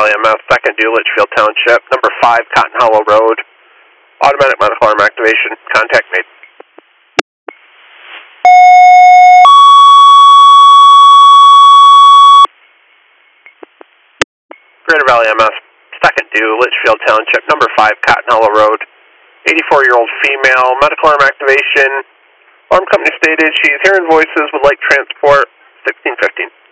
Valley MS, second due, Litchfield Township, number 5, Cotton Hollow Road. Automatic medical arm activation. Contact made. Greater Valley MS, second due, Litchfield Township, number 5, Cotton Hollow Road. 84-year-old female, medical arm activation. Arm company stated she's hearing voices, would like transport, 1615.